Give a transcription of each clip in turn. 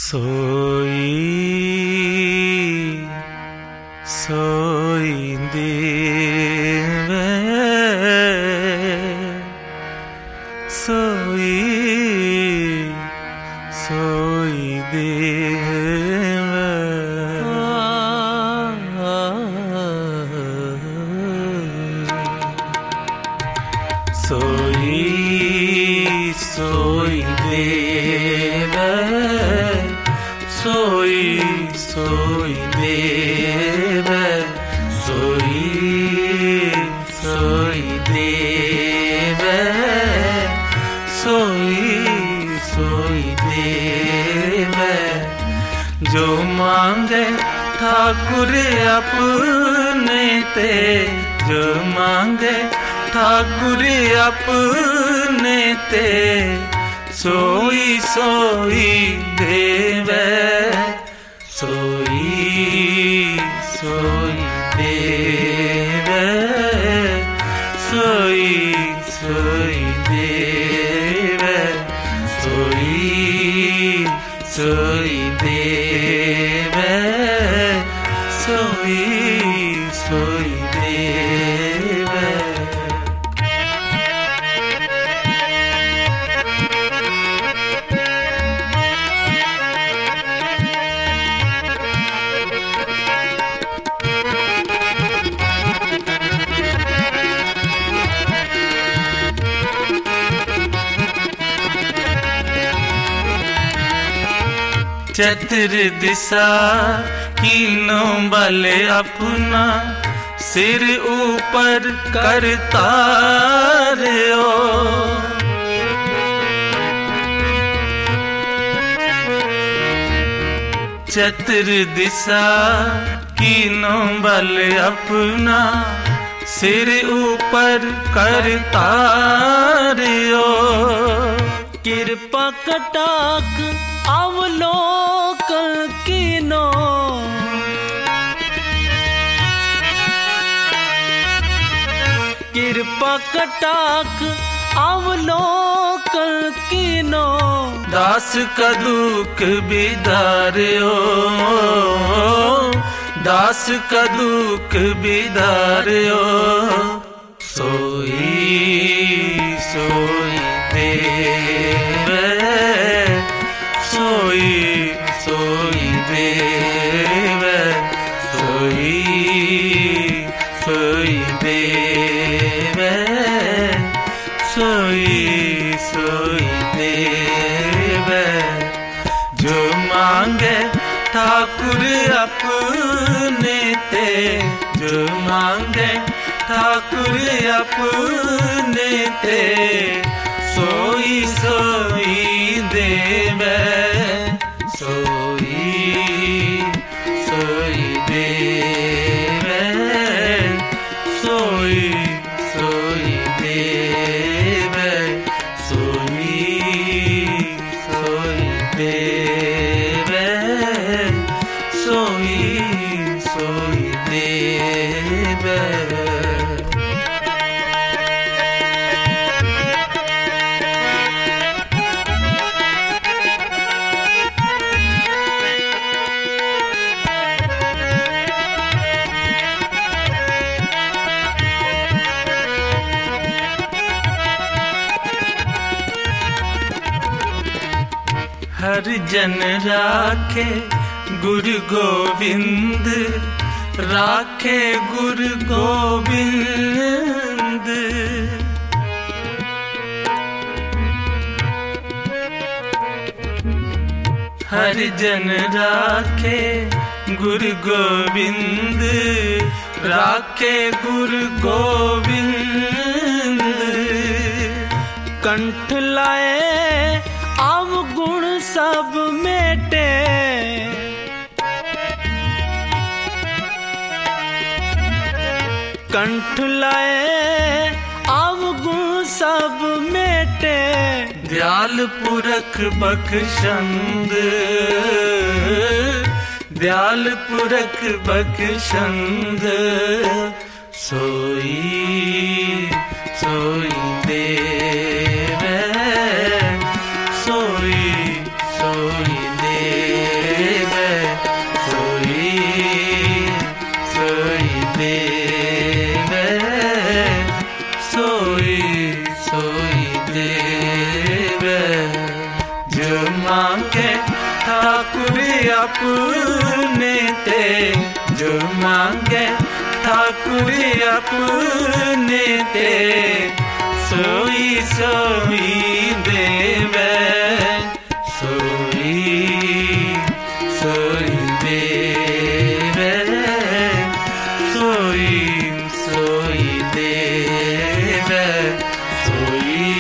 सोई सोई देवे सोई सोई देवे सोई सोई देवे सोई सोई देवे सोई सोई देवे सोई सोई देवे जो मांगे ठाकुर अपने ते जो मांगे ठाकुर अपने ते सोई सोई देवे सोई सोई देवे सोई सोई देवे सोई सोई देवे सोई सोई देवे। चतुर दिशा कीनों बल अपना सिर ऊपर करता रहो चतुर दिशा कीनों बल अपना सिर ऊपर करता रहो कृपा कटाक अवलोकन कीनो कृपा कटाक अवलोकन कीनो दास का दुख बिदार्यो दास का दुख बिदार्यो सोई सोई देवे सोई सोई देवे सोई सोई देवे सोई सोई देवे जो मांगे ठाकुर अपने ते जो मांगे ठाकुर अपने ते सोई सोई देवे सोई सोई देवे सोई सोई देवे सोई सोई देवे सोई सोई देवे। हर जन राखे गुरु गोविंद राखे गुरु गोविंद हर जन राखे गुरु गोविंद राखे गुरु गोविंद कंठ लाए अवगुण सब मेटे कंठ लाए अवगुण सब मेटे दयाल पुरख बख्शंद दयाल पुरख बख्शंद सोई सोई देवे सोई सोई देवे मांगे ठाकुर अपने ते, जो मांगे ठाकुर अपने ते, सोई सोई देवे, सोई सोई देवे, सोई सोई देवे, सोई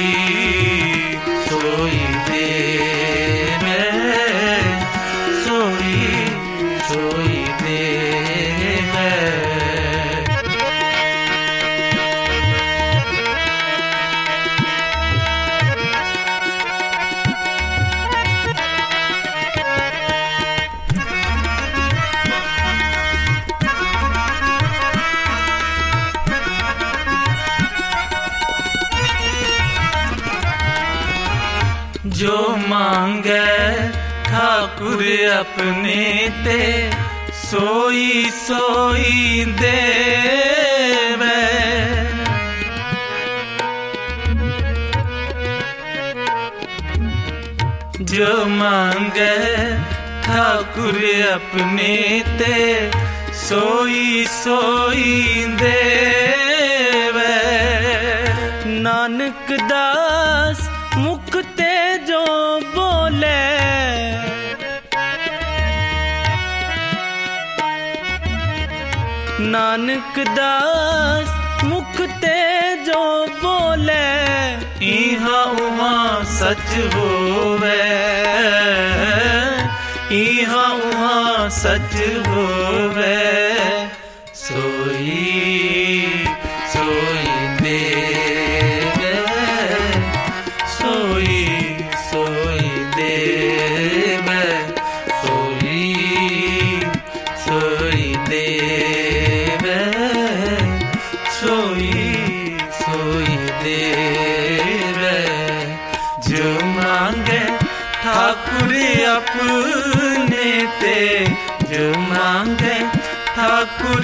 सोई देवे, सोई सोई देवे। जो मांगे ठाकुर अपने ते, सोई सोई देवे, जो मांगे ठाकुर अपने ते, सोई सोई देवे। नानक दास मुख ते जो बोले, नानक दास मुख ते जो बोले, इहाँ उहाँ सच होवे, इहाँ उहाँ सच होवे, सोई सोई देवे, सोई सोई देवे, सोई सोई देवे, सोई सोई देवे। जो मांगे ठाकुर अपने ते, जो मांगे ठाकुर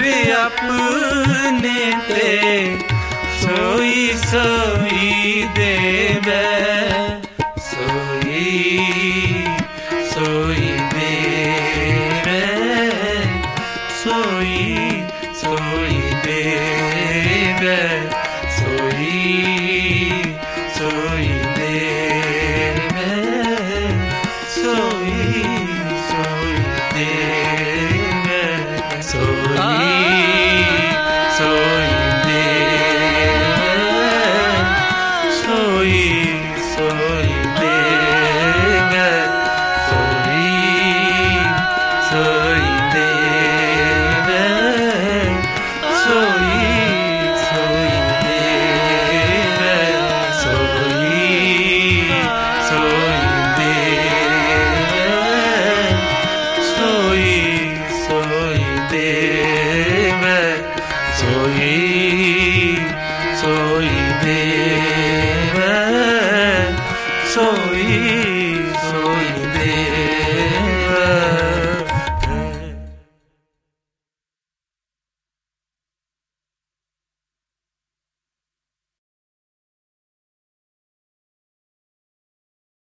अपने ते, सोई सोई देवे,